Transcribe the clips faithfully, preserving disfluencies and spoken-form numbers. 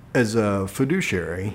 As a fiduciary,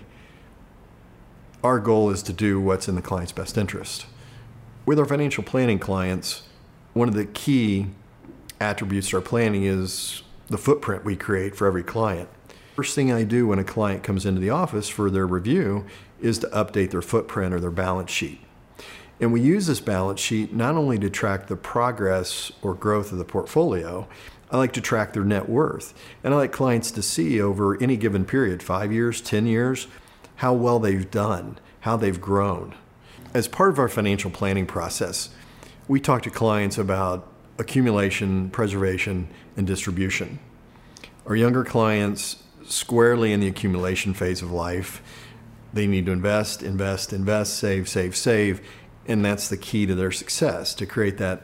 our goal is to do what's in the client's best interest. With our financial planning clients, one of the key attributes to our planning is the footprint we create for every client. First thing I do when a client comes into the office for their review is to update their footprint or their balance sheet. And we use this balance sheet not only to track the progress or growth of the portfolio, I like to track their net worth. And I like clients to see over any given period, five years, ten years, how well they've done, how they've grown. As part of our financial planning process, we talk to clients about accumulation, preservation, and distribution. Our younger clients, squarely in the accumulation phase of life, they need to invest, invest, invest, save, save, save, and that's the key to their success, to create that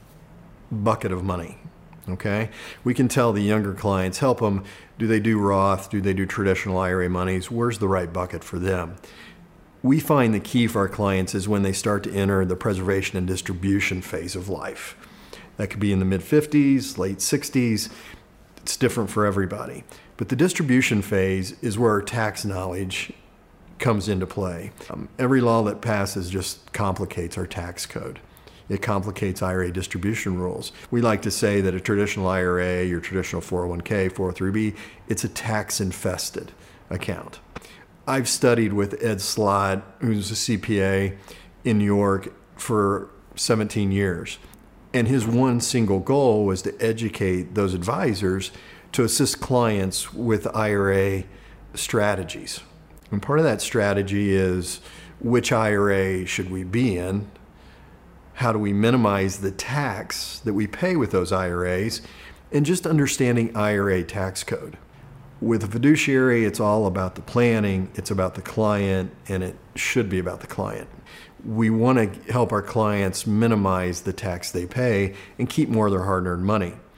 bucket of money, okay? We can tell the younger clients, help them, do they do Roth, do they do traditional I R A monies, where's the right bucket for them? We find the key for our clients is when they start to enter the preservation and distribution phase of life. That could be in the mid fifties, late sixties. It's different for everybody. But the distribution phase is where our tax knowledge comes into play. Um, every law that passes just complicates our tax code. It complicates I R A distribution rules. We like to say that a traditional I R A, your traditional four oh one K, four oh three B, it's a tax-infested account. I've studied with Ed Slott, who's a C P A in New York, for seventeen years. And his one single goal was to educate those advisors to assist clients with I R A strategies. And part of that strategy is, which I R A should we be in? How do we minimize the tax that we pay with those I R As? And just understanding I R A tax code. With a fiduciary, it's all about the planning, it's about the client, and it should be about the client. We want to help our clients minimize the tax they pay and keep more of their hard-earned money.